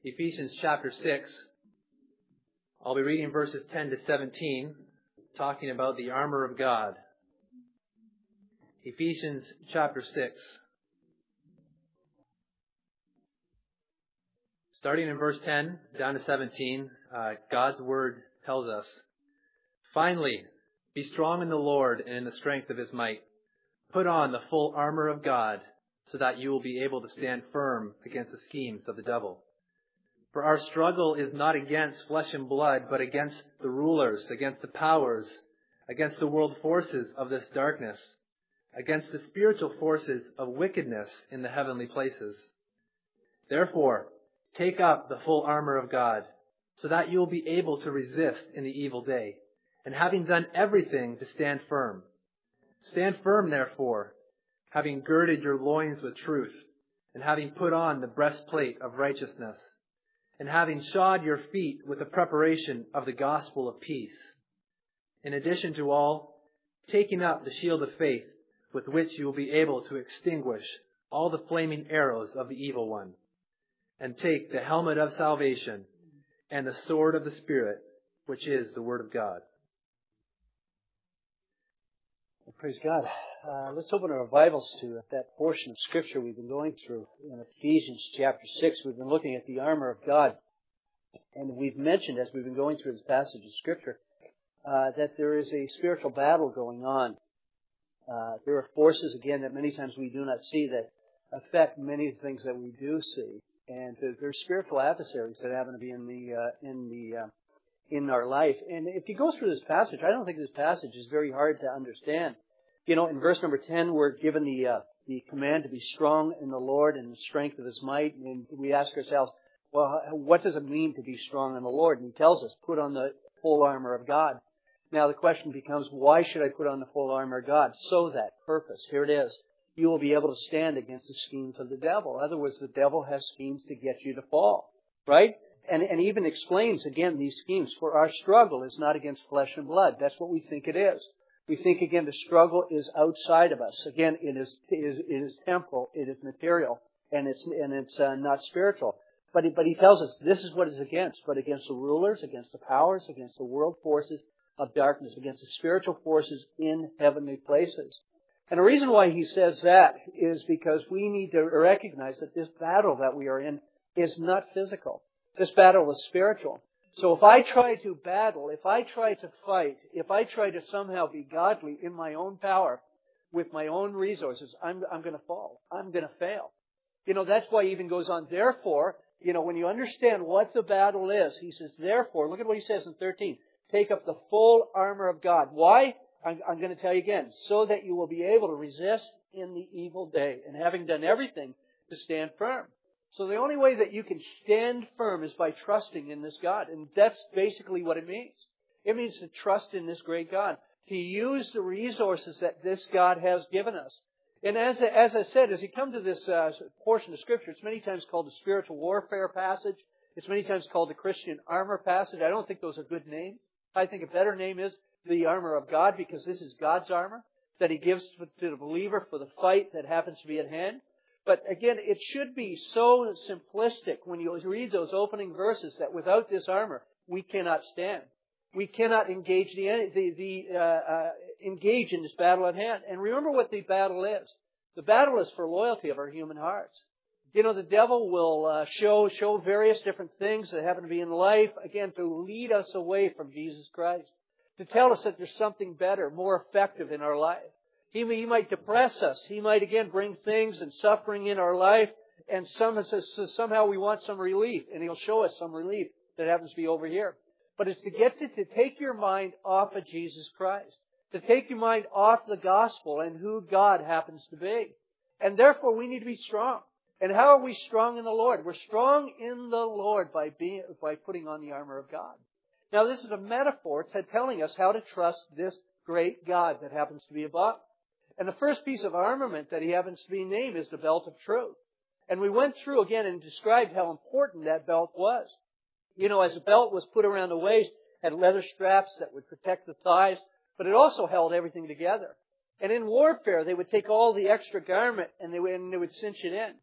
Ephesians chapter 6. I'll be reading verses 10 to 17, talking about the armor of God. Ephesians chapter 6. Starting in verse 10 down to 17, God's word tells us, "Finally, be strong in the Lord and in the strength of His might. Put on the full armor of God, so that you will be able to stand firm against the schemes of the devil. For our struggle is not against flesh and blood, but against the rulers, against the powers, against the world forces of this darkness, against the spiritual forces of wickedness in the heavenly places. Therefore, take up the full armor of God, so that you will be able to resist in the evil day, and having done everything, to stand firm. Stand firm, therefore, having girded your loins with truth, and having put on the breastplate of righteousness, and having shod your feet with the preparation of the gospel of peace. In addition to all, taking up the shield of faith, with which you will be able to extinguish all the flaming arrows of the evil one. And take the helmet of salvation and the sword of the Spirit, which is the Word of God." Well, praise God. Let's open our Bibles to that portion of Scripture we've been going through in Ephesians chapter 6. We've been looking at the armor of God. And we've mentioned, as we've been going through this passage of Scripture, that there is a spiritual battle going on. There are forces, again, that many times we do not see that affect many of the things that we do see. And there's spiritual adversaries that happen to be in our life. And if you go through this passage, I don't think this passage is very hard to understand. You know, in verse number 10, we're given the command to be strong in the Lord and the strength of His might. And we ask ourselves, well, what does it mean to be strong in the Lord? And He tells us, put on the full armor of God. Now the question becomes, why should I put on the full armor of God? So that purpose. Here it is. You will be able to stand against the schemes of the devil. In other words, the devil has schemes to get you to fall. Right? And even explains, again, these schemes. For our struggle is not against flesh and blood. That's what we think it is. We think, again, the struggle is outside of us. Again, it is temporal, it is material, and it's not spiritual. But he tells us this is what it's against. But against the rulers, against the powers, against the world forces of darkness, against the spiritual forces in heavenly places. And the reason why he says that is because we need to recognize that this battle that we are in is not physical. This battle is spiritual. So if I try to battle, if I try to fight, if I try to somehow be godly in my own power, with my own resources, I'm going to fall. I'm going to fail. You know, that's why he even goes on, therefore, you know, when you understand what the battle is, he says, therefore, look at what he says in 13, take up the full armor of God. Why? I'm going to tell you again, so that you will be able to resist in the evil day, and having done everything, to stand firm. So the only way that you can stand firm is by trusting in this God. And that's basically what it means. It means to trust in this great God. To use the resources that this God has given us. And as I said, as you come to this portion of Scripture, it's many times called the spiritual warfare passage. It's many times called the Christian armor passage. I don't think those are good names. I think a better name is the armor of God, because this is God's armor that He gives to the believer for the fight that happens to be at hand. But again, it should be so simplistic when you read those opening verses that without this armor, we cannot stand. We cannot engage engage in this battle at hand. And remember what the battle is. The battle is for loyalty of our human hearts. You know, the devil will show various different things that happen to be in life, again, to lead us away from Jesus Christ. To tell us that there's something better, more effective in our life. He might depress us. He might, again, bring things and suffering in our life. And somehow we want some relief. And He'll show us some relief that happens to be over here. But it's to take your mind off of Jesus Christ. To take your mind off the gospel and who God happens to be. And therefore we need to be strong. And how are we strong in the Lord? We're strong in the Lord by putting on the armor of God. Now this is a metaphor to telling us how to trust this great God that happens to be above. And the first piece of armament that He happens to be named is the belt of truth. And we went through again and described how important that belt was. You know, as a belt was put around the waist, had leather straps that would protect the thighs, but it also held everything together. And in warfare, they would take all the extra garment and they would cinch it in.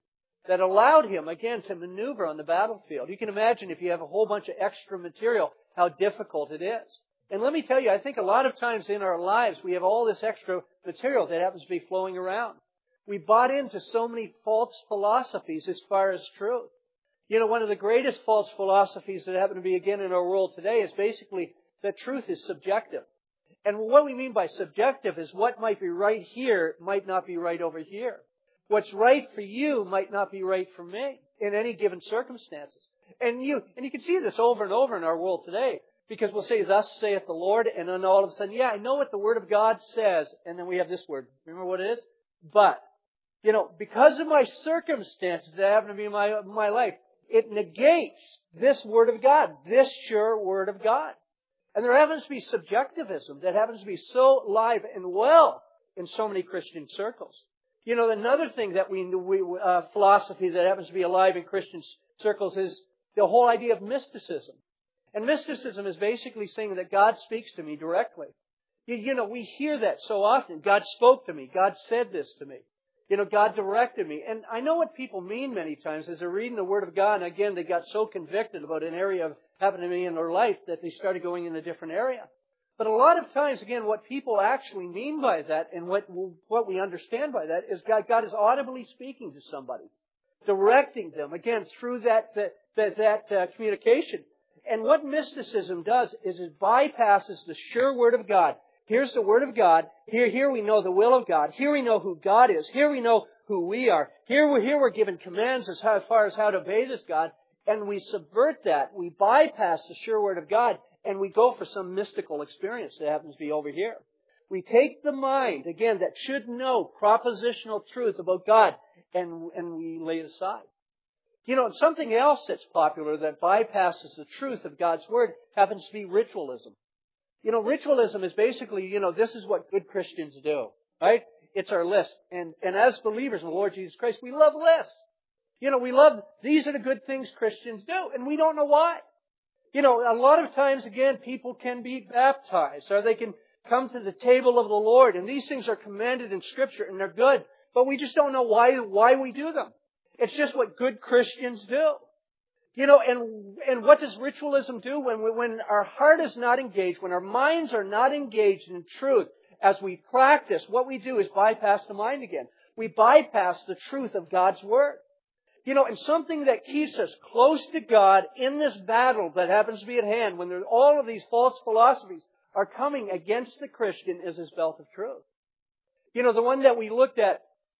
that allowed him, again, to maneuver on the battlefield. You can imagine if you have a whole bunch of extra material, how difficult it is. And let me tell you, I think a lot of times in our lives, we have all this extra material that happens to be flowing around. We bought into so many false philosophies as far as truth. You know, one of the greatest false philosophies that happen to be, again, in our world today is basically that truth is subjective. And what we mean by subjective is what might be right here might not be right over here. What's right for you might not be right for me in any given circumstances. And you can see this over and over in our world today. Because we'll say, thus saith the Lord, and then all of a sudden, yeah, I know what the Word of God says. And then we have this word. Remember what it is? But. You know, because of my circumstances that happen to be in my life, it negates this Word of God, this sure Word of God. And there happens to be subjectivism that happens to be so alive and well in so many Christian circles. You know, another thing that philosophy that happens to be alive in Christian circles is the whole idea of mysticism. And mysticism is basically saying that God speaks to me directly. You know, we hear that so often. God spoke to me. God said this to me. You know, God directed me. And I know what people mean many times as they're reading the Word of God. And again, they got so convicted about an area of happening to me in their life that they started going in a different area. But a lot of times, again, what people actually mean by that and what we understand by that is God is audibly speaking to somebody, directing them, again, through that communication. And what mysticism does is it bypasses the sure Word of God. Here's the Word of God. Here we know the will of God. Here we know who God is. Here we know who we are. Here we're given commands as far as how to obey this God. And we subvert that. We bypass the sure Word of God. And we go for some mystical experience that happens to be over here. We take the mind, again, that should know propositional truth about God. And we lay it aside. You know, something else that's popular that bypasses the truth of God's Word happens to be ritualism. You know, ritualism is basically, you know, this is what good Christians do, right? It's our list. And as believers in the Lord Jesus Christ, we love lists. You know, we love, these are the good things Christians do, and we don't know why. You know, a lot of times, again, people can be baptized, or they can come to the table of the Lord, and these things are commanded in Scripture, and they're good, but we just don't know why we do them. It's just what good Christians do. You know, and what does ritualism do when our heart is not engaged, when our minds are not engaged in truth as we practice? What we do is bypass the mind again. We bypass the truth of God's Word. You know, and something that keeps us close to God in this battle that happens to be at hand when all of these false philosophies are coming against the Christian is His belt of truth. You know, the one that we looked at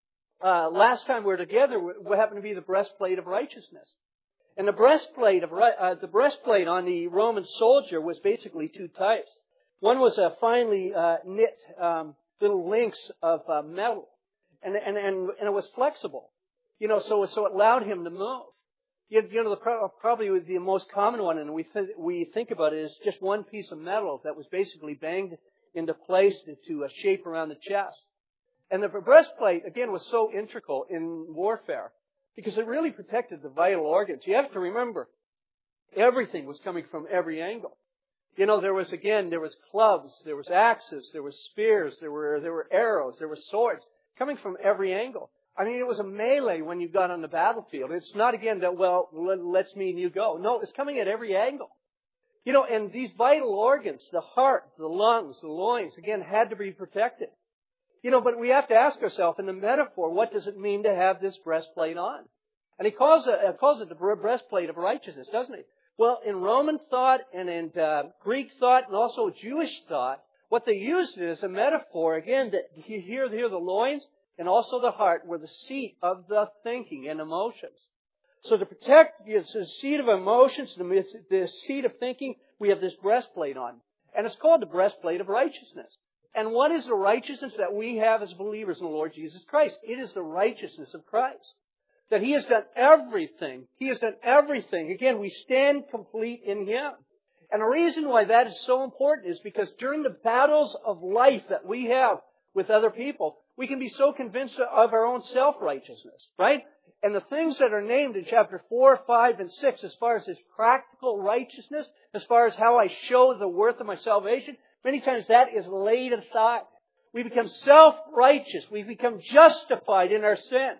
last time we were together happened to be the breastplate of righteousness. And the breastplate on the Roman soldier was basically two types. One was a finely knit little links of metal, and it was flexible. You know, so it allowed him to move. You know, probably the most common one, and we think about it, is just one piece of metal that was basically banged into place to shape around the chest. And the breastplate again was so integral in warfare, because it really protected the vital organs. You have to remember, everything was coming from every angle. You know, there was clubs, there was axes, there was spears, there were arrows, there were swords, coming from every angle. I mean, it was a melee when you got on the battlefield. It's not, again, that, well, let's me and you go. No, it's coming at every angle. You know, and these vital organs, the heart, the lungs, the loins, again, had to be protected. You know, but we have to ask ourselves, in the metaphor, what does it mean to have this breastplate on? And he calls it the breastplate of righteousness, doesn't he? Well, in Roman thought and in Greek thought and also Jewish thought, what they used it as a metaphor, again, that here the loins and also the heart were the seat of the thinking and emotions. So to protect the seat of emotions, the seat of thinking, we have this breastplate on. And it's called the breastplate of righteousness. And what is the righteousness that we have as believers in the Lord Jesus Christ? It is the righteousness of Christ. That He has done everything. He has done everything. Again, we stand complete in Him. And the reason why that is so important is because during the battles of life that we have with other people, we can be so convinced of our own self-righteousness, right? And the things that are named in chapter 4, 5, and 6 as far as His practical righteousness, as far as how I show the worth of my salvation, many times that is laid aside. We become self-righteous. We become justified in our sin.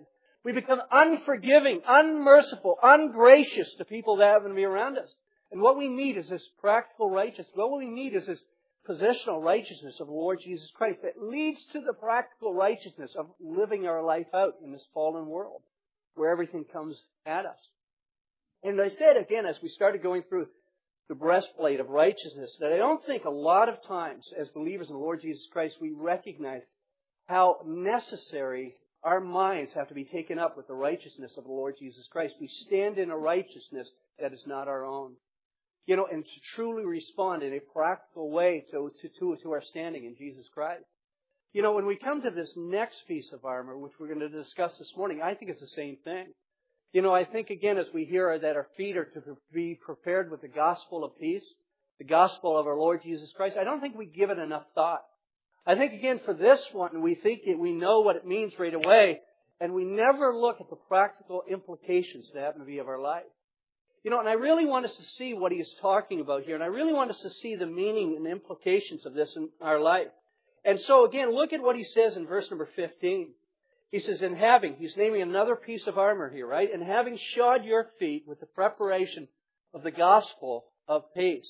We become unforgiving, unmerciful, ungracious to people that happen to be around us. And what we need is this practical righteousness. What we need is this positional righteousness of the Lord Jesus Christ that leads to the practical righteousness of living our life out in this fallen world where everything comes at us. And I said again as we started going through the breastplate of righteousness that I don't think a lot of times as believers in the Lord Jesus Christ we recognize how necessary our minds have to be taken up with the righteousness of the Lord Jesus Christ. We stand in a righteousness that is not our own. And to truly respond in a practical way to our standing in Jesus Christ. When we come to this next piece of armor, which we're going to discuss this morning, I think it's the same thing. I think again as we hear that our feet are to be prepared with the gospel of peace, the gospel of our Lord Jesus Christ, I don't think we give it enough thought. I think again for this one, we know what it means right away, and we never look at the practical implications that happen to be of our life. And I really want us to see what he is talking about here, and I really want us to see the meaning and implications of this in our life. And so again, look at what he says in verse number 15. He says, he's naming another piece of armor here, right? And having shod your feet with the preparation of the gospel of peace.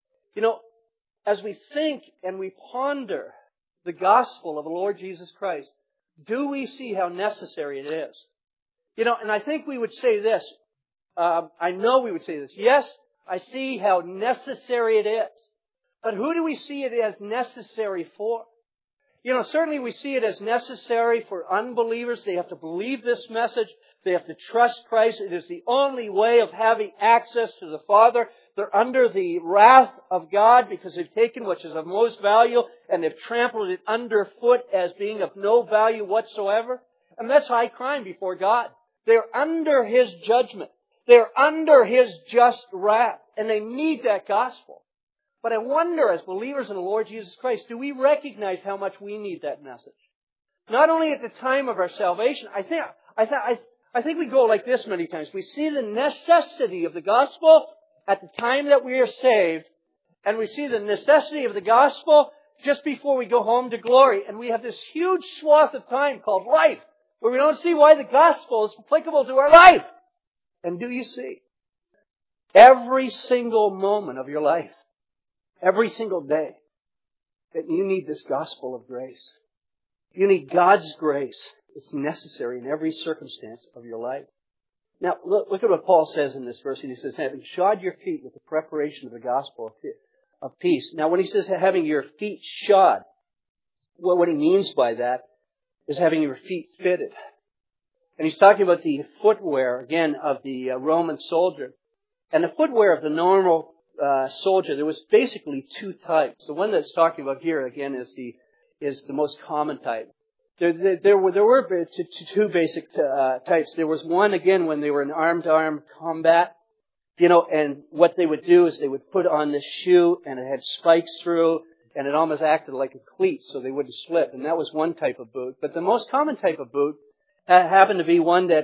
As we think and we ponder the gospel of the Lord Jesus Christ, do we see how necessary it is? And I think we would say this. I know we would say this. Yes, I see how necessary it is. But who do we see it as necessary for? Certainly we see it as necessary for unbelievers. They have to believe this message. They have to trust Christ. It is the only way of having access to the Father. They're under the wrath of God because they've taken what is of most value and they've trampled it underfoot as being of no value whatsoever. And that's high crime before God. They're under His judgment. They're under His just wrath. And they need that gospel. But I wonder, as believers in the Lord Jesus Christ, do we recognize how much we need that message? Not only at the time of our salvation, I think we go like this many times. We see the necessity of the gospel at the time that we are saved, and we see the necessity of the gospel just before we go home to glory. And we have this huge swath of time called life, where we don't see why the gospel is applicable to our life. And do you see? Every single moment of your life, every single day, that you need this gospel of grace. You need God's grace. It's necessary in every circumstance of your life. Now, look at what Paul says in this verse. He says, having shod your feet with the preparation of the gospel of peace. Now, when he says having your feet shod, what he means by that is having your feet fitted. And he's talking about the footwear, again, of the Roman soldier. And the footwear of the normal soldier, there was basically two types. The one that's talking about here, again, is the most common type. There were two basic types. There was one, again, when they were in arm-to-arm combat, and what they would do is they would put on this shoe, and it had spikes through, and it almost acted like a cleat, so they wouldn't slip. And that was one type of boot. But the most common type of boot happened to be one that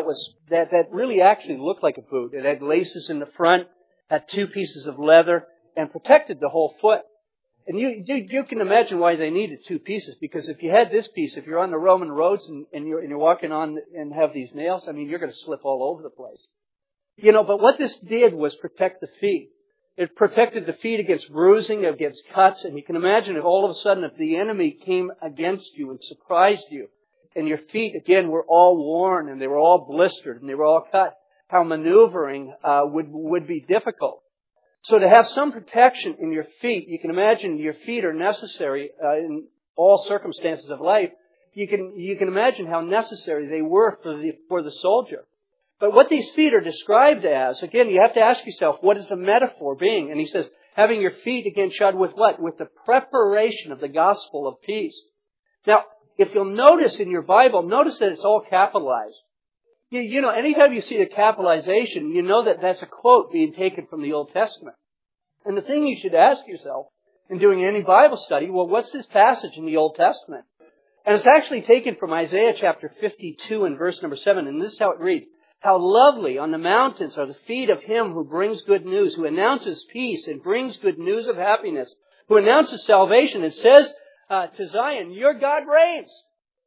really actually looked like a boot. It had laces in the front, had two pieces of leather, and protected the whole foot. And you can imagine why they needed two pieces, because if you had this piece, if you're on the Roman roads and you're walking on and have these nails, you're going to slip all over the place. But what this did was protect the feet. It protected the feet against bruising, against cuts, and you can imagine if all of a sudden if the enemy came against you and surprised you, and your feet, again, were all worn and they were all blistered and they were all cut, how maneuvering would be difficult. So to have some protection in your feet, you can imagine your feet are necessary in all circumstances of life. You can imagine how necessary they were for the soldier. But what these feet are described as, again, you have to ask yourself, what is the metaphor being? And he says, having your feet again shod with what? With the preparation of the gospel of peace. Now, if you'll notice in your Bible, notice that it's all capitalized. Anytime you see the capitalization, you know that that's a quote being taken from the Old Testament. And the thing you should ask yourself in doing any Bible study, well, what's this passage in the Old Testament? And it's actually taken from Isaiah chapter 52 and verse number 7. And this is how it reads. How lovely on the mountains are the feet of him who brings good news, who announces peace and brings good news of happiness, who announces salvation and says to Zion, your God reigns.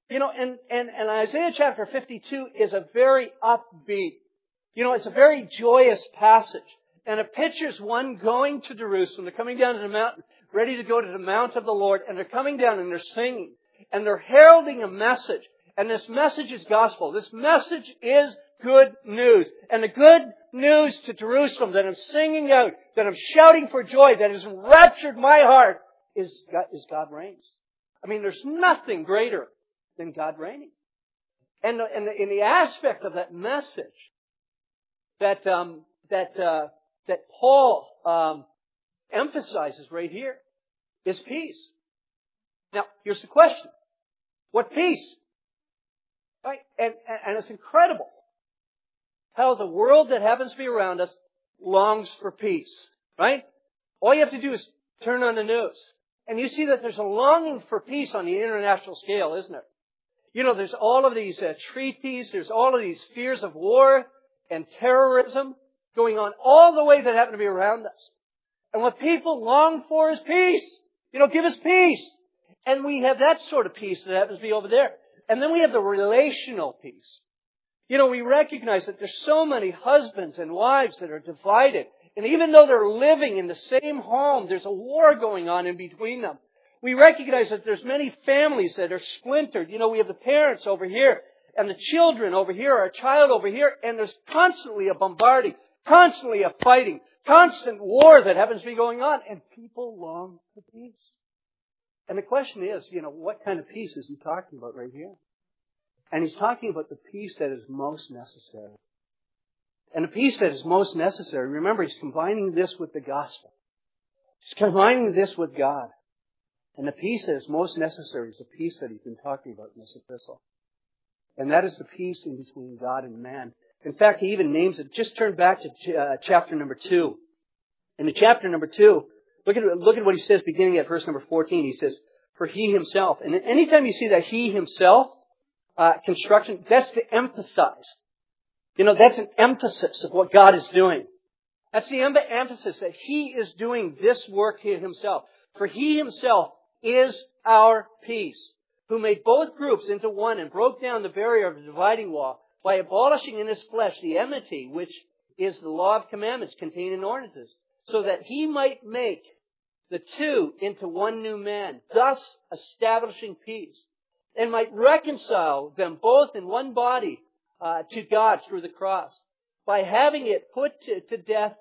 And Isaiah chapter 52 is a very upbeat, it's a very joyous passage. And it pictures one going to Jerusalem. They're coming down to the mountain, ready to go to the Mount of the Lord. And they're coming down and they're singing. And they're heralding a message. And this message is gospel. This message is good news. And the good news to Jerusalem that I'm singing out, that I'm shouting for joy, that has enraptured my heart, is God reigns. I mean, there's nothing greater than God reigning. And in the aspect of that message that Paul emphasizes right here is peace. Now, here's the question. What peace? Right? And it's incredible how the world that happens to be around us longs for peace. Right? All you have to do is turn on the news. And you see that there's a longing for peace on the international scale, isn't there? There's all of these treaties, there's all of these fears of war and terrorism going on all the way that happen to be around us. And what people long for is peace. Give us peace. And we have that sort of peace that happens to be over there. And then we have the relational peace. We recognize that there's so many husbands and wives that are divided. And even though they're living in the same home, there's a war going on in between them. We recognize that there's many families that are splintered. We have the parents over here and the children over here, our child over here, and there's constantly a bombarding, constantly a fighting, constant war that happens to be going on, and people long for peace. And the question is, what kind of peace is he talking about right here? And he's talking about the peace that is most necessary. And the peace that is most necessary, remember, he's combining this with the gospel. He's combining this with God. And the peace that is most necessary is the peace that he's been talking about in this epistle. And that is the peace in between God and man. In fact, he even names it. Just turn back to chapter number 2. In the chapter number 2, look at what he says beginning at verse number 14. He says, for he himself. And anytime you see that he himself construction, that's to emphasize. That's an emphasis of what God is doing. That's the emphasis that he is doing this work here himself. For he himself is our peace, who made both groups into one and broke down the barrier of the dividing wall by abolishing in his flesh the enmity, which is the law of commandments contained in ordinances, so that he might make the two into one new man, thus establishing peace, and might reconcile them both in one body to God through the cross, by having it put to death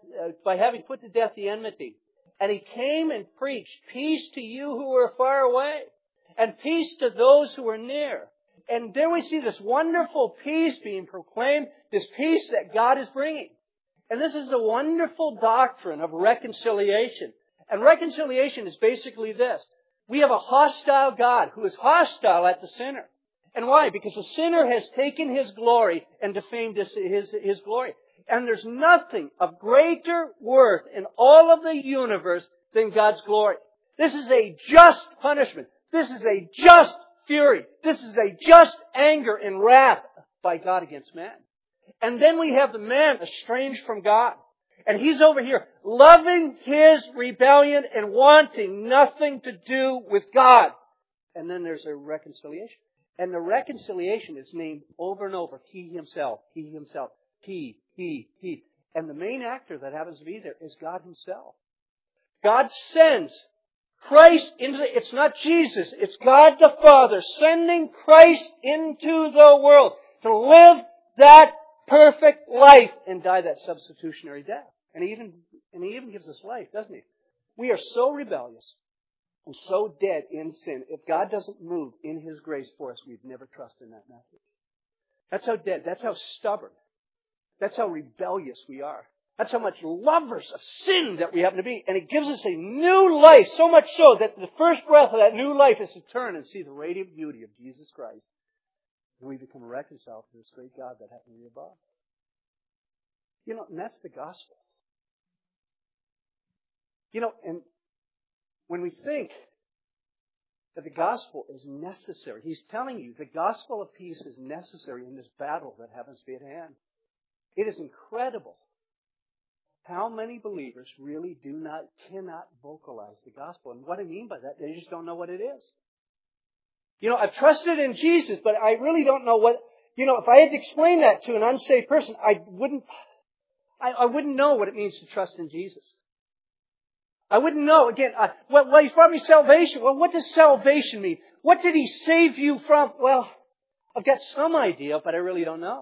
the enmity. And he came and preached peace to you who were far away, and peace to those who were near. And there we see this wonderful peace being proclaimed, this peace that God is bringing. And this is the wonderful doctrine of reconciliation. And reconciliation is basically this. We have a hostile God who is hostile at the sinner. And why? Because the sinner has taken his glory and defamed his glory. And there's nothing of greater worth in all of the universe than God's glory. This is a just punishment. This is a just fury. This is a just anger and wrath by God against man. And then we have the man estranged from God. And he's over here loving his rebellion and wanting nothing to do with God. And then there's a reconciliation. And the reconciliation is named over and over. He himself, he himself, he. And the main actor that happens to be there is God himself. God sends Christ it's not Jesus, it's God the Father sending Christ into the world to live that perfect life and die that substitutionary death. And he even gives us life, doesn't he? We are so rebellious and so dead in sin. If God doesn't move in his grace for us, we'd never trust in that message. That's how dead, that's how stubborn, that's how rebellious we are. That's how much lovers of sin that we happen to be. And it gives us a new life, so much so that the first breath of that new life is to turn and see the radiant beauty of Jesus Christ. And we become reconciled to this great God that happens to be above. And that's the gospel. And when we think that the gospel is necessary, he's telling you the gospel of peace is necessary in this battle that happens to be at hand. It is incredible how many believers really cannot vocalize the gospel. And what I mean by that, they just don't know what it is. I've trusted in Jesus, but I really don't know what, if I had to explain that to an unsaved person, I wouldn't know what it means to trust in Jesus. I wouldn't know. Again, well, He's brought me salvation. Well, what does salvation mean? What did He save you from? Well, I've got some idea, but I really don't know.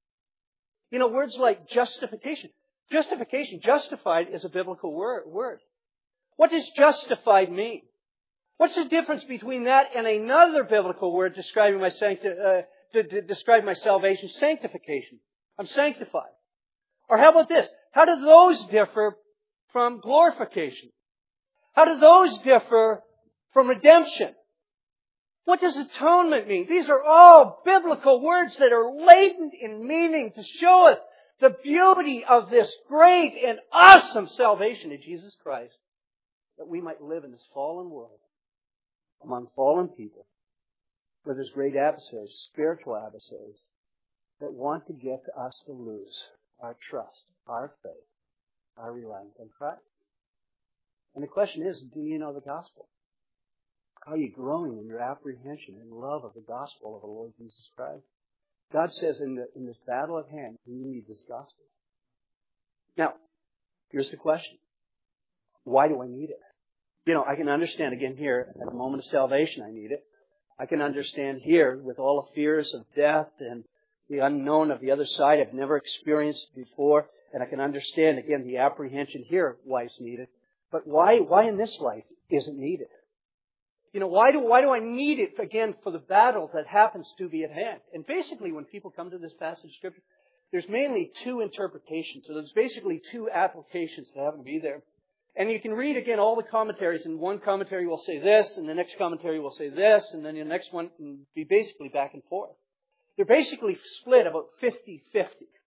Words like justification. Justified is a biblical word. What does justified mean? What's the difference between that and another biblical word describing my describe my salvation? Sanctification. I'm sanctified. Or how about this? How do those differ from glorification? How do those differ from redemption? What does atonement mean? These are all biblical words that are latent in meaning to show us the beauty of this great and awesome salvation in Jesus Christ, that we might live in this fallen world among fallen people where there's great adversaries, spiritual adversaries, that want to get us to lose our trust, our faith, our reliance on Christ. And the question is, do you know the gospel? Are you growing in your apprehension and love of the gospel of the Lord Jesus Christ? God says in this battle at hand, we need this gospel. Now, here's the question. Why do I need it? I can understand again here, at the moment of salvation, I need it. I can understand here with all the fears of death and the unknown of the other side I've never experienced before. And I can understand, again, the apprehension here why it's needed. But why in this life is it needed? Why do I need it, again, for the battle that happens to be at hand? And basically, when people come to this passage of Scripture, there's mainly two interpretations. So there's basically two applications that happen to be there. And you can read, again, all the commentaries, and one commentary will say this, and the next commentary will say this, and then the next one will be basically back and forth. They're basically split about 50-50.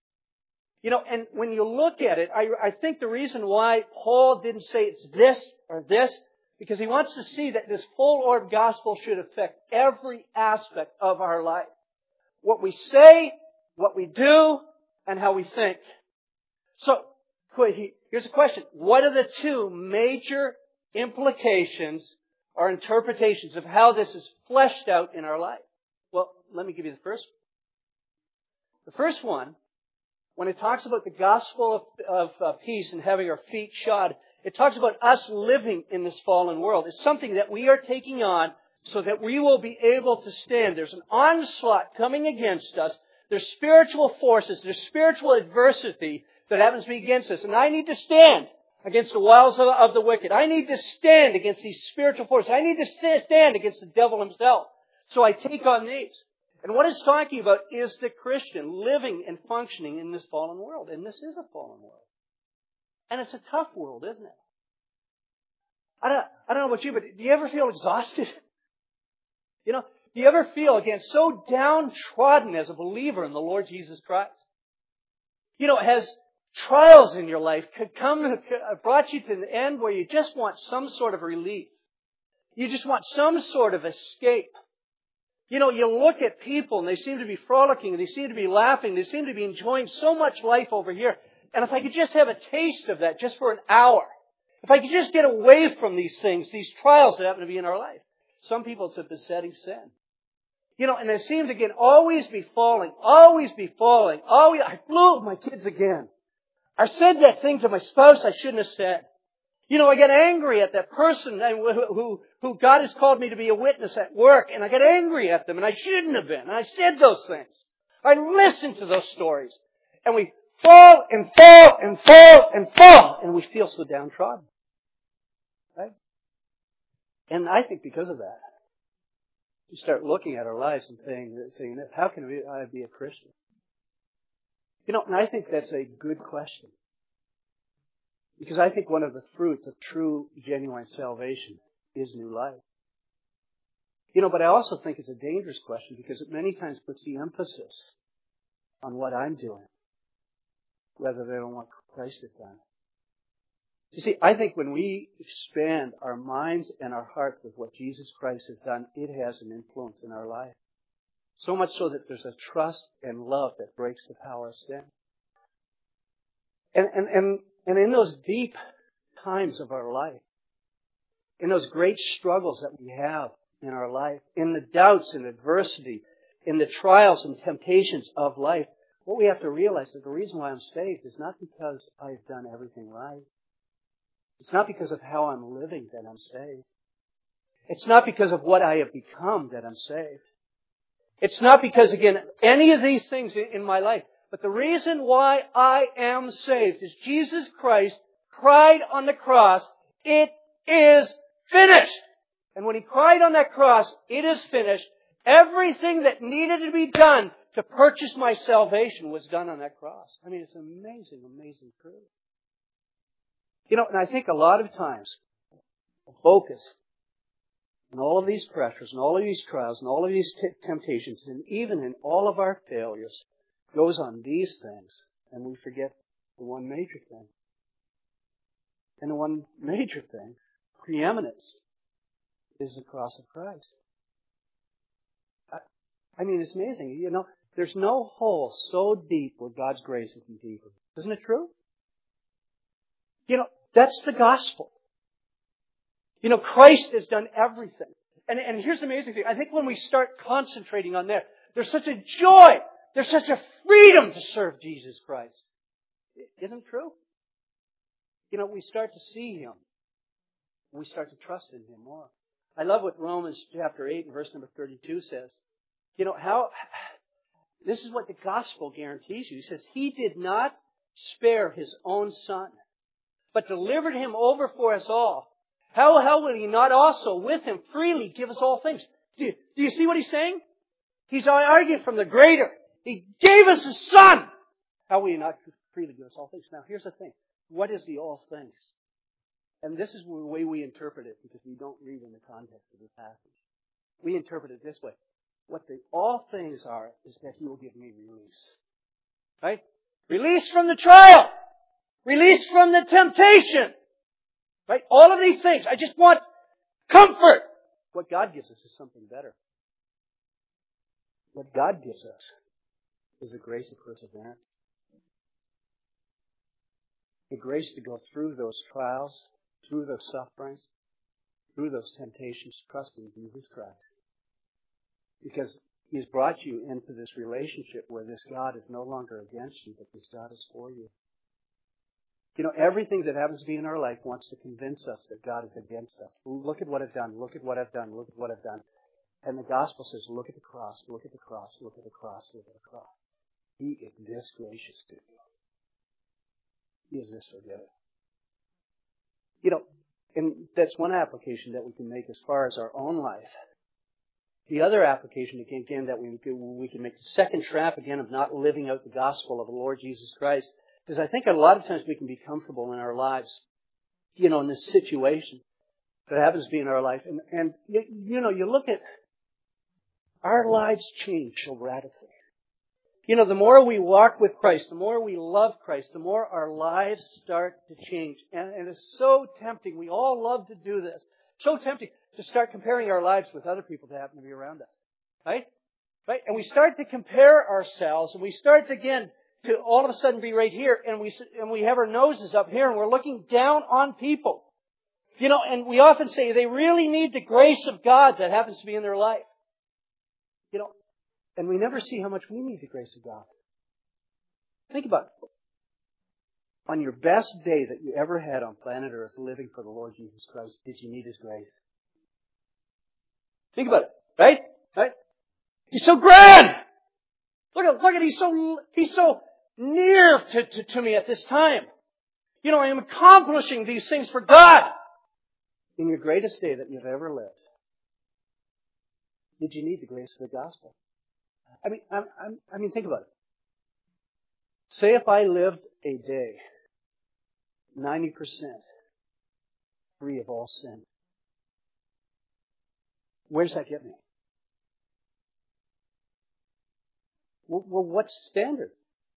And when you look at it, I think the reason why Paul didn't say it's this or this, because he wants to see that this full-orbed gospel should affect every aspect of our life. What we say, what we do, and how we think. So, here's a question. What are the two major implications or interpretations of how this is fleshed out in our life? Well, let me give you the first one. The first one, when it talks about the gospel of peace and having our feet shod, it talks about us living in this fallen world. It's something that we are taking on so that we will be able to stand. There's an onslaught coming against us. There's spiritual forces. There's spiritual adversity that happens to be against us. And I need to stand against the wiles of the wicked. I need to stand against these spiritual forces. I need to stand against the devil himself. So I take on these. And what it's talking about is the Christian living and functioning in this fallen world. And this is a fallen world. And it's a tough world, isn't it? I don't know about you, but do you ever feel exhausted? Do you ever feel, again, so downtrodden as a believer in the Lord Jesus Christ? Has trials in your life brought you to the end where you just want some sort of relief? You just want some sort of escape. You look at people and they seem to be frolicking, they seem to be laughing, they seem to be enjoying so much life over here. And if I could just have a taste of that just for an hour, if I could just get away from these things, these trials that happen to be in our life. Some people, it's a besetting sin. And they seem to, again, always be falling. I blew up my kids again. I said that thing to my spouse I shouldn't have said. I get angry at that person who God has called me to be a witness at work, and I get angry at them, and I shouldn't have been. And I said those things. I listened to those stories. And we fall and fall and fall and fall, and we feel so downtrodden. Right? And I think because of that, we start looking at our lives and saying this, how can I be a Christian? And I think that's a good question. Because I think one of the fruits of true, genuine salvation is new life. But I also think it's a dangerous question because it many times puts the emphasis on what I'm doing, rather than on what Christ has done. You see, I think when we expand our minds and our heart with what Jesus Christ has done, it has an influence in our life. So much so that there's a trust and love that breaks the power of sin. And in those deep times of our life, in those great struggles that we have in our life, in the doubts and adversity, in the trials and temptations of life, what we have to realize is the reason why I'm saved is not because I've done everything right. It's not because of how I'm living that I'm saved. It's not because of what I have become that I'm saved. It's not because, again, any of these things in my life. But the reason why I am saved is Jesus Christ cried on the cross, "It is finished." And when He cried on that cross, "It is finished," everything that needed to be done to purchase my salvation was done on that cross. I mean, it's an amazing, amazing truth. And I think a lot of times, the focus in all of these pressures and all of these trials and all of these temptations and even in all of our failures goes on these things, and we forget the one major thing. And the one major thing, preeminence, is the cross of Christ. I mean, it's amazing. There's no hole so deep where God's grace isn't deeper. Isn't it true? That's the gospel. Christ has done everything. And here's the amazing thing. I think when we start concentrating on that, there's such a joy. There's such a freedom to serve Jesus Christ. Isn't it true? We start to see Him. We start to trust in Him more. I love what Romans chapter 8 and verse number 32 says. This is what the gospel guarantees you. He says, He did not spare His own Son, but delivered Him over for us all. How will He not also with Him freely give us all things? Do you see what He's saying? He's arguing from the greater. He gave us His Son. How will He not freely give us all things? Now, here's the thing. What is the all things? And this is the way we interpret it, because we don't read in the context of the passage. We interpret it this way. What the all things are is that He will give me release. Right? Release from the trial. Release from the temptation. Right? All of these things. I just want comfort. What God gives us is something better. What God gives us is a grace of perseverance. The grace to go through those trials, through those sufferings, through those temptations, trusting Jesus Christ. Because He's brought you into this relationship where this God is no longer against you, but this God is for you. Everything that happens to be in our life wants to convince us that God is against us. Look at what I've done. Look at what I've done. Look at what I've done. And the gospel says, look at the cross. Look at the cross. Look at the cross. Look at the cross. He is this gracious to you. He is this forgiving. And that's one application that we can make as far as our own life. The other application, again, that we can make, the second trap, again, of not living out the gospel of the Lord Jesus Christ, is I think a lot of times we can be comfortable in our lives, in this situation that happens to be in our life. And you look at our lives change so radically. The more we walk with Christ, the more we love Christ, the more our lives start to change. And it's so tempting. We all love to do this. So tempting to start comparing our lives with other people that happen to be around us. Right? And we start to compare ourselves, and we start again to all of a sudden be right here, and we have our noses up here, and we're looking down on people. And we often say they really need the grace of God that happens to be in their life. And we never see how much we need the grace of God. Think about it. On your best day that you ever had on planet Earth living for the Lord Jesus Christ, did you need His grace? Think about it. Right? He's so grand! Look at He's so near to me at this time. I am accomplishing these things for God. In your greatest day that you've ever lived, did you need the grace of the gospel? I mean, think about it. Say if I lived a day 90% free of all sin. Where does that get me? Well, what's the standard?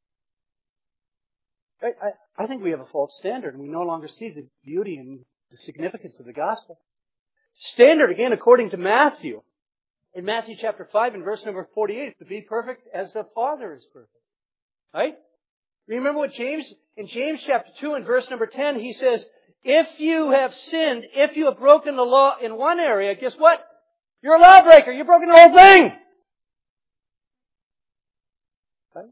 I think we have a false standard, and we no longer see the beauty and the significance of the gospel. Standard, again, according to Matthew. In Matthew chapter 5 and verse number 48, to be perfect as the Father is perfect. Right? Remember what in James chapter 2 and verse number 10, he says, if you have sinned, if you have broken the law in one area, guess what? You're a lawbreaker. You've broken the whole thing. Right?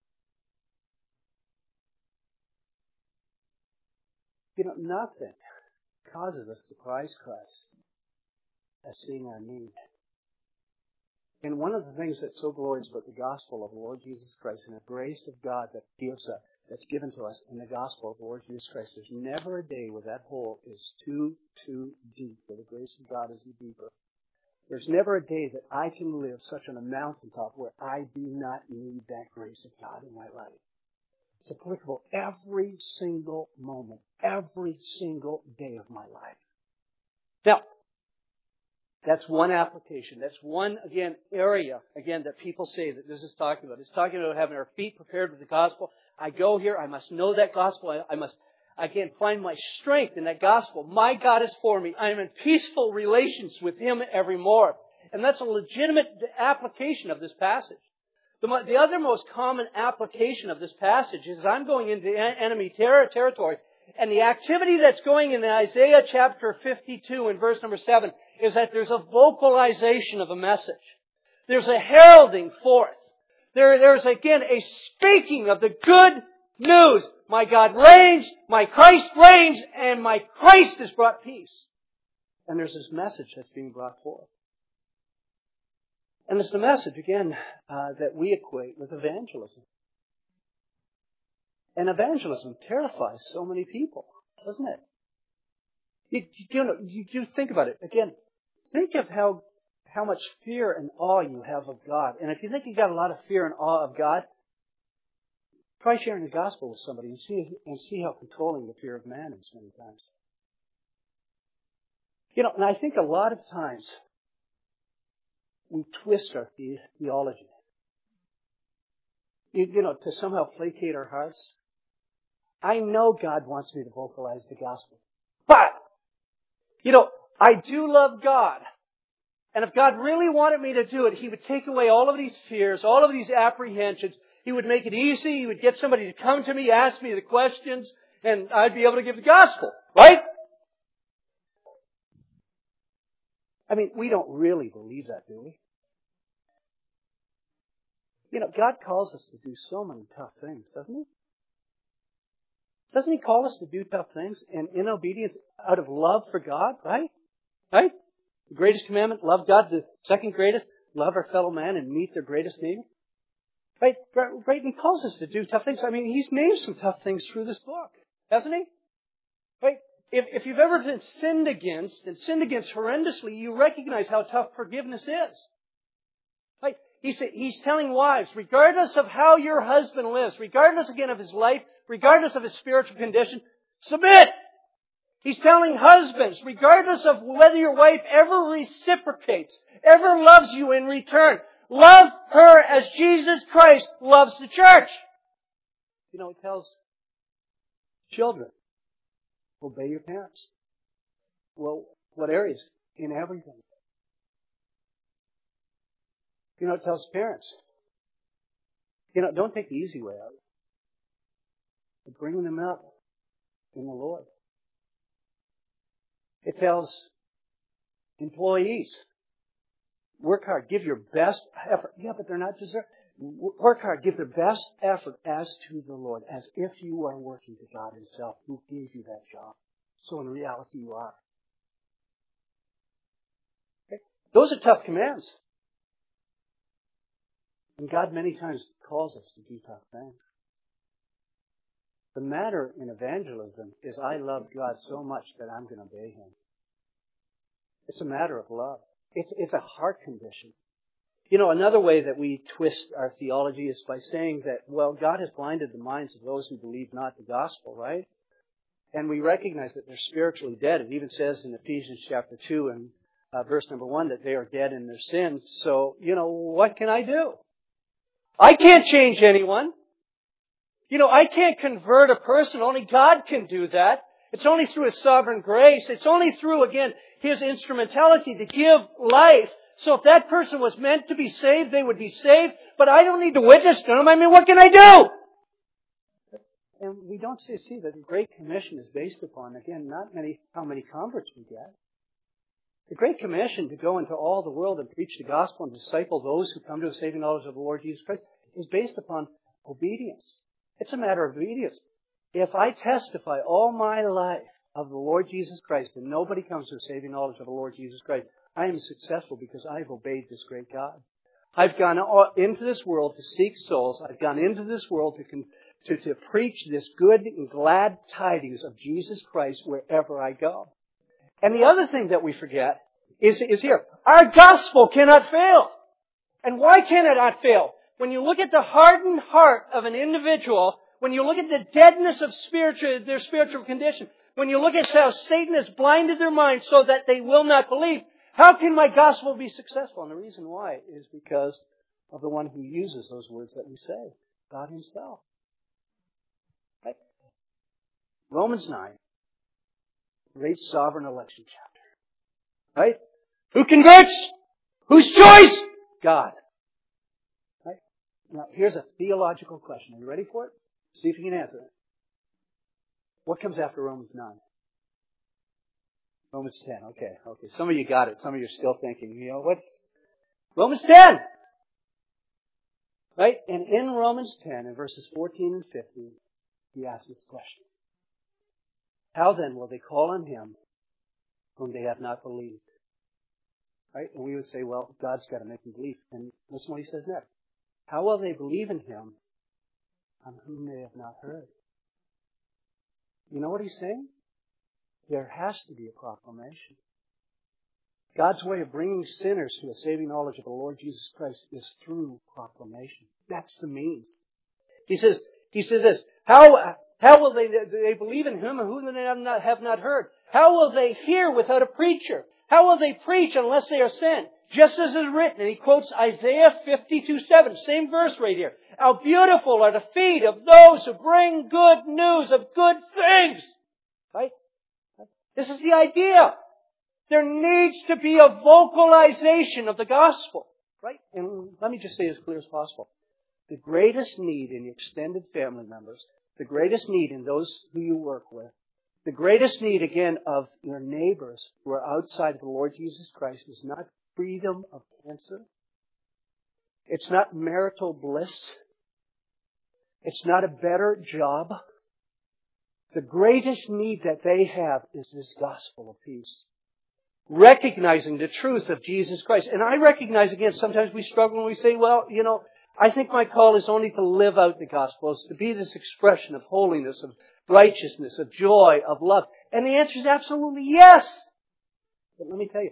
You know, nothing causes us to prize Christ as seeing our need. And one of the things that's so glorious about the gospel of the Lord Jesus Christ and the grace of God that's given to us in the gospel of the Lord Jesus Christ, there's never a day where that hole is too deep, where the grace of God is deeper. There's never a day that I can live such on a mountaintop where I do not need that grace of God in my life. It's applicable every single moment, every single day of my life. Now, that's one application. That's one, again, area, again, that people say that this is talking about. It's talking about having our feet prepared with the gospel. I go here, I must know that gospel. I must, again, find my strength in that gospel. My God is for me. I am in peaceful relations with Him evermore. And that's a legitimate application of this passage. The other most common application of this passage is I'm going into enemy territory. And the activity that's going in Isaiah chapter 52 and verse number 7 is that there's a vocalization of a message. There's a heralding forth. There's again a speaking of the good news. My God reigns, my Christ reigns, and my Christ has brought peace. And there's this message that's being brought forth. And it's the message, again, that we equate with evangelism. And evangelism terrifies so many people, doesn't it? You think about it. Again, think of how much fear and awe you have of God. And if you think you've got a lot of fear and awe of God, try sharing the gospel with somebody and see how controlling the fear of man is many times. You know, and I think a lot of times we twist our theology. You know, to somehow placate our hearts. I know God wants me to vocalize the gospel. But, you know, I do love God. And if God really wanted me to do it, He would take away all of these fears, all of these apprehensions. He would make it easy. He would get somebody to come to me, ask me the questions, and I'd be able to give the gospel. Right? I mean, we don't really believe that, do we? You know, God calls us to do so many tough things, doesn't He? Doesn't He call us to do tough things and in obedience out of love for God, right? Right? The greatest commandment, love God. The second greatest, love our fellow man and meet their greatest need. Right? Right? He calls us to do tough things. I mean, He's named some tough things through this book, hasn't He? Right? If you've ever been sinned against, and sinned against horrendously, you recognize how tough forgiveness is. Right? He's telling wives, regardless of how your husband lives, regardless again of his life, regardless of his spiritual condition, submit. He's telling husbands, regardless of whether your wife ever reciprocates, ever loves you in return, love her as Jesus Christ loves the church. You know, He tells children, obey your parents. Well, what areas? In everything. You know, it tells parents, you know, don't take the easy way out. But bring them up in the Lord. It tells employees, work hard, give your best effort. Yeah, but they're not deserving. Work hard, give their best effort as to the Lord, as if you are working to God Himself who gave you that job. So in reality you are. Okay? Those are tough commands. And God many times calls us to do tough things. The matter in evangelism is I love God so much that I'm going to obey Him. It's a matter of love. It's a heart condition. You know, another way that we twist our theology is by saying that, well, God has blinded the minds of those who believe not the gospel, right? And we recognize that they're spiritually dead. It even says in Ephesians chapter 2 and verse number 1 that they are dead in their sins. So, you know, what can I do? I can't change anyone. You know, I can't convert a person. Only God can do that. It's only through His sovereign grace. It's only through, again, His instrumentality to give life. So if that person was meant to be saved, they would be saved. But I don't need to witness to them. I mean, what can I do? And we don't see that the Great Commission is based upon, again, not how many converts we get. The Great Commission to go into all the world and preach the gospel and disciple those who come to a saving knowledge of the Lord Jesus Christ is based upon obedience. It's a matter of obedience. If I testify all my life of the Lord Jesus Christ and nobody comes to a saving knowledge of the Lord Jesus Christ, I am successful because I've obeyed this great God. I've gone into this world to seek souls. I've gone into this world to preach this good and glad tidings of Jesus Christ wherever I go. And the other thing that we forget is here. Our gospel cannot fail. And why can it not fail? When you look at the hardened heart of an individual, when you look at the deadness of their spiritual condition, when you look at how Satan has blinded their minds so that they will not believe, how can my gospel be successful? And the reason why is because of the one who uses those words that we say, God Himself. Right? Romans 9. Great sovereign election chapter. Right? Who converts? Whose choice? God. Right? Now, here's a theological question. Are you ready for it? See if you can answer it. What comes after Romans 9? Romans 10. Okay. Some of you got it. Some of you are still thinking, what's Romans 10? Right? And in Romans 10, in verses 14 and 15, he asks this question. How then will they call on Him whom they have not believed? Right? And we would say, well, God's got to make them believe. And listen what he says next. How will they believe in Him on whom they have not heard? You know what he's saying? There has to be a proclamation. God's way of bringing sinners to a saving knowledge of the Lord Jesus Christ is through proclamation. That's the means. He says this, how will they believe in Him whom they have not heard? How will they hear without a preacher? How will they preach unless they are sent? Just as it is written, and he quotes Isaiah 52:7, same verse right here. How beautiful are the feet of those who bring good news of good things. Right? This is the idea. There needs to be a vocalization of the gospel. Right? And let me just say as clear as possible. The greatest need in your extended family members, the greatest need in those who you work with, the greatest need, again, of your neighbors who are outside of the Lord Jesus Christ is not freedom of cancer. It's not marital bliss. It's not a better job. The greatest need that they have is this gospel of peace. Recognizing the truth of Jesus Christ. And I recognize, again, sometimes we struggle and we say, well, I think my call is only to live out the gospel, is to be this expression of holiness, of righteousness, of joy, of love. And the answer is absolutely yes. But let me tell you,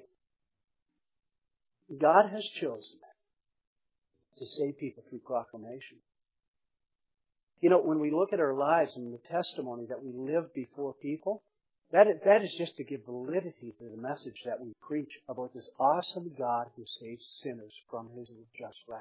God has chosen to save people through proclamation. When we look at our lives and the testimony that we live before people, that is just to give validity to the message that we preach about this awesome God who saves sinners from His just wrath.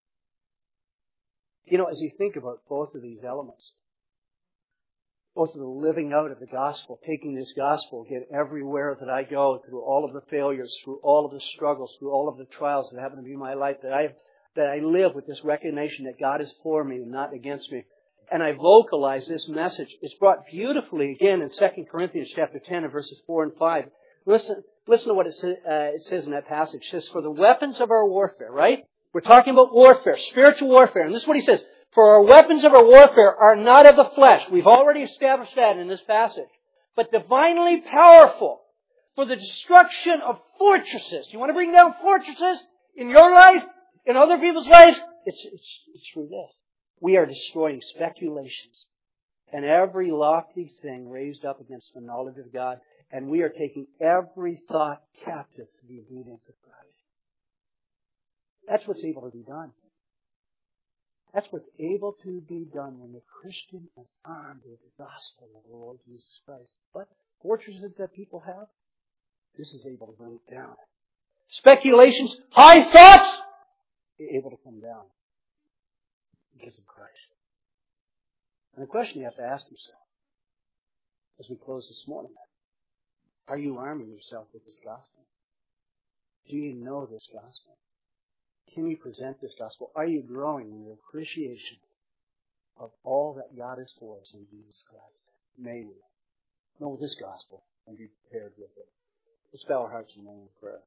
As you think about both of these elements, both of the living out of the gospel, taking this gospel, get everywhere that I go, through all of the failures, through all of the struggles, through all of the trials that happen to be in my life, that I live with this recognition that God is for me and not against me. And I vocalize this message. It's brought beautifully again in 2 Corinthians chapter 10 and verses 4 and 5. Listen to what it says in that passage. It says, for the weapons of our warfare, right? We're talking about warfare, spiritual warfare. And this is what he says. For our weapons of our warfare are not of the flesh. We've already established that in this passage. But divinely powerful for the destruction of fortresses. You want to bring down fortresses in your life, in other people's lives? It's through this. We are destroying speculations and every lofty thing raised up against the knowledge of God. And we are taking every thought captive to the obedience of Christ. That's what's able to be done. That's what's able to be done when the Christian is armed with the gospel of the Lord Jesus Christ. But fortresses that people have, this is able to bring it down. Speculations, high thoughts, able to come down because of Christ. And the question you have to ask yourself as we close this morning, are you arming yourself with this gospel? Do you know this gospel? Can you present this gospel? Are you growing in your appreciation of all that God is for us in Jesus Christ? May we know this gospel and be prepared with it. Let's bow our hearts in a moment of prayer.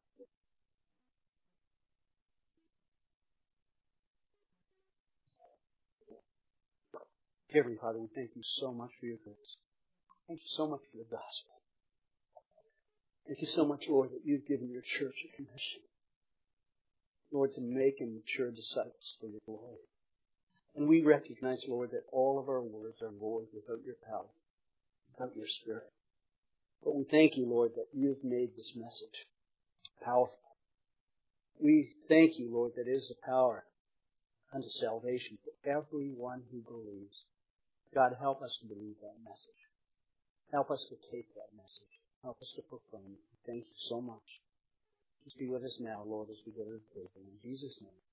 Heavenly Father, we thank you so much for your grace. Thank you so much for the gospel. Thank you so much, Lord, that you've given your church a commission. Lord, to make and mature disciples for your glory. And we recognize, Lord, that all of our words are void without your power, without your Spirit. But we thank you, Lord, that you've made this message powerful. We thank you, Lord, that it is a power unto salvation for everyone who believes. God, help us to believe that message. Help us to take that message. Help us to proclaim it. Thank you so much. Just be with us now, Lord, as we go to the table. In Jesus' name.